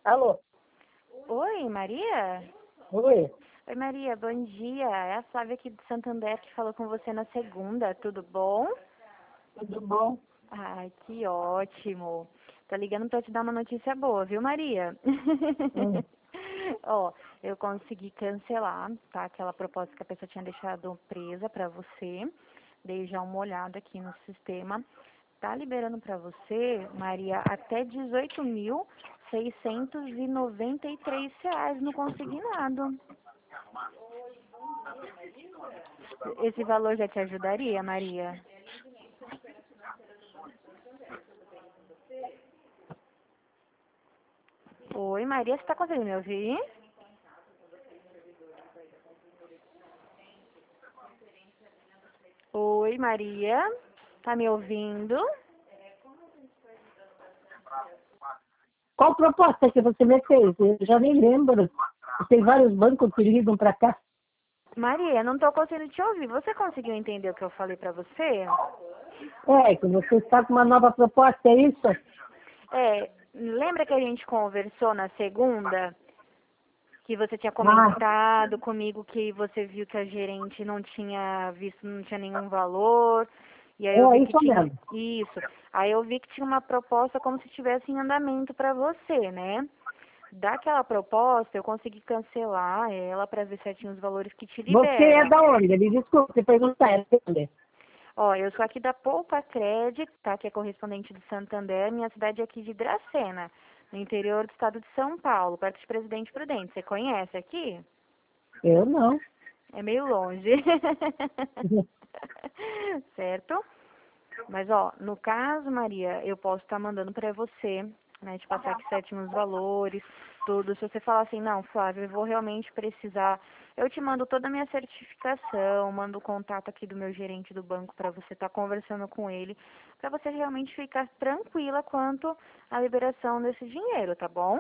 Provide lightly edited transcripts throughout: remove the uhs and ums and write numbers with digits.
Alô? Oi, Maria? Oi? Oi, Maria, bom dia. É a Flávia aqui de Santander que falou com você na segunda, tudo bom? Tudo bom? Ai, que ótimo. Tô ligando pra te dar uma notícia boa, viu, Maria? Hum. Ó, eu consegui cancelar, tá? Aquela proposta que a pessoa tinha deixado presa pra você. Dei já uma olhada aqui no sistema. Tá liberando pra você, Maria, até R$ 18.693 no consignado. Esse valor já te ajudaria, Maria? Oi, Maria, você tá conseguindo me ouvir? Oi, Maria, tá me ouvindo? Qual proposta que você me fez? Eu já nem lembro. Tem vários bancos que ligam para cá. Maria, não tô conseguindo te ouvir. Você conseguiu entender o que eu falei pra você? É, que você está com uma nova proposta, é isso? Lembra que a gente conversou na segunda? Que você tinha Ah, comentado comigo que você viu que a gerente não tinha visto, não tinha nenhum valor. E aí eu é vi que isso tinha mesmo. isso. Aí eu vi que tinha uma proposta como se estivesse em andamento para você, né? Daquela proposta eu consegui cancelar ela para ver certinho os valores que te Você é libera. da onde? Me desculpe perguntar. É de onde? Ó, eu sou aqui da Poupa Credit, tá? Que é correspondente do Santander. Minha cidade é aqui de Dracena, no interior do estado de São Paulo, perto de Presidente Prudente. Você conhece aqui? Eu não. É meio longe. Certo? Mas, ó, no caso, Maria, eu posso estar mandando para você, né, te passar aqui certinho os valores, tudo. Se você falar assim, não, Flávia, eu vou realmente precisar, eu te mando toda a minha certificação, mando o contato aqui do meu gerente do banco para você estar conversando com ele, para você realmente ficar tranquila quanto à liberação desse dinheiro, tá bom?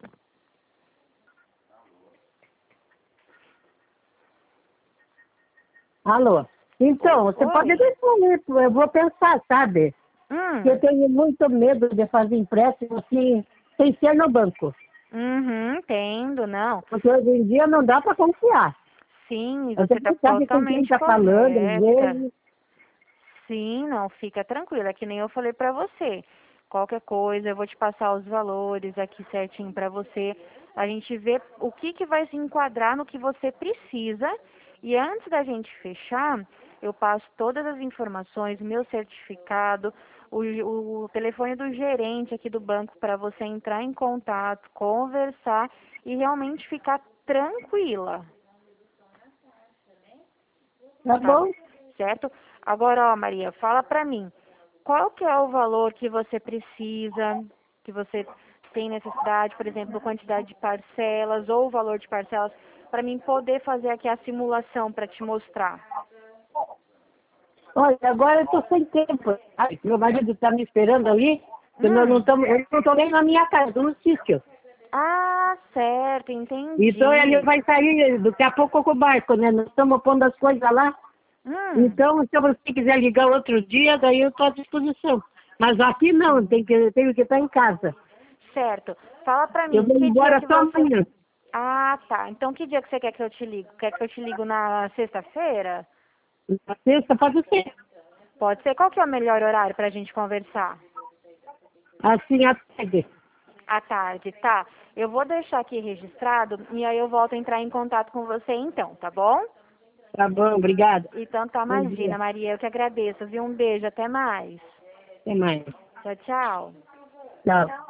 Alô? Então, você pode Oi? deixar isso. Eu vou pensar, sabe? Que eu Hum. tenho muito medo de fazer empréstimo assim, sem ser no banco. Uhum, entendo, não. Porque hoje em dia não dá para confiar. Sim, Você você está não sabe com quem totalmente está falando, às correta. vezes. Sim, não, fica tranquila, que nem eu falei pra você. Qualquer coisa, eu vou te passar os valores aqui certinho pra você. A gente vê o que que vai se enquadrar no que você precisa. E antes da gente fechar, eu passo todas as informações, meu certificado, o telefone do gerente aqui do banco para você entrar em contato, conversar e realmente ficar tranquila. Tá Tá bom? certo? Agora, ó, Maria, fala pra mim, qual que é o valor que você precisa, que você tem necessidade, por exemplo, quantidade de parcelas ou o valor de parcelas, para mim poder fazer aqui a simulação para te mostrar. Olha, agora eu estou sem tempo. Ai, meu marido está me esperando ali, que nós não Hum. estamos, eu não estou nem na minha casa, estou no sítio. Ah, certo, Então ele entendi. vai sair daqui a pouco com o barco, né? Nós estamos pondo as coisas lá. Hum. Então, se você quiser ligar outro dia, daí eu estou à disposição. Mas aqui não, tenho que estar em casa. Certo. Fala pra Eu mim, vou que dia embora que só você... amanhã. Ah, tá. Então que dia que você quer que eu te ligo? Quer que eu te ligo na sexta-feira? Na sexta pode ser. Pode ser. Qual que é o melhor horário pra gente conversar? Assim, à tarde. À tarde, tá? Eu vou deixar aqui registrado e aí eu volto a entrar em contato com você então, tá bom? Tá bom, obrigada. Então tá, Bom dia. imagina, Maria, eu que agradeço, viu? Um beijo, até mais. Até mais. Tchau, tchau. Tchau.